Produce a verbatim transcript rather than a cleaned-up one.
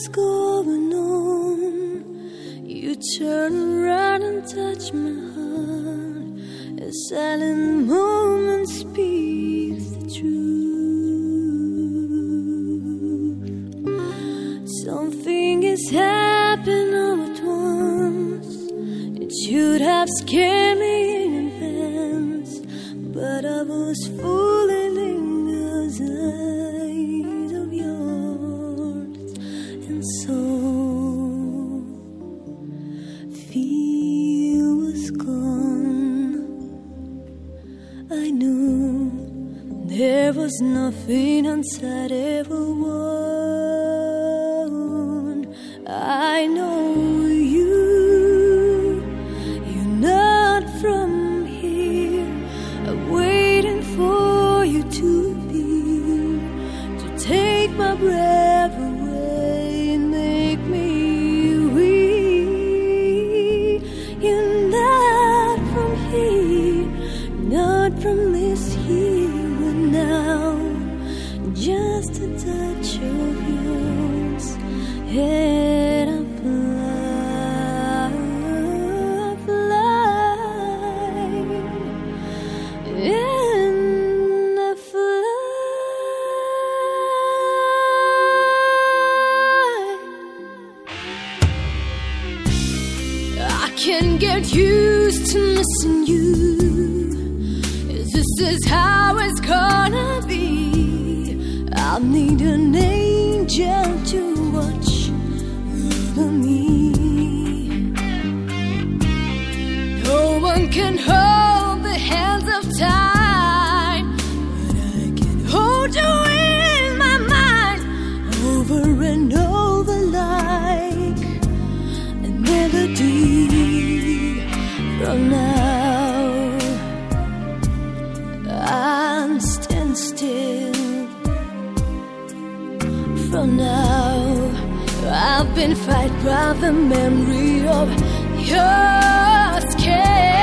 was going on, you turn around and touch my heart. A silent moment speaks the truth. Something is happening all at once. It should have scared me in advance, but I was fooling in those eyes of yours. And so fear was gone. I knew there was nothing inside ever won. I know you, you're not from here. I'm waiting for you to appear, to take my breath away and make me weak. You're not from here, not from this here and now. Just a touch of yours, and I fly, fly, and I fly. I can't get used to missing you. This is how it's gonna be. I'll need an angel to watch over me. No one can hold the hands of time, but I can hold you in my mind, over and over like a melody. From now I'll stand still. From now I've been frightened by the memory of your skin.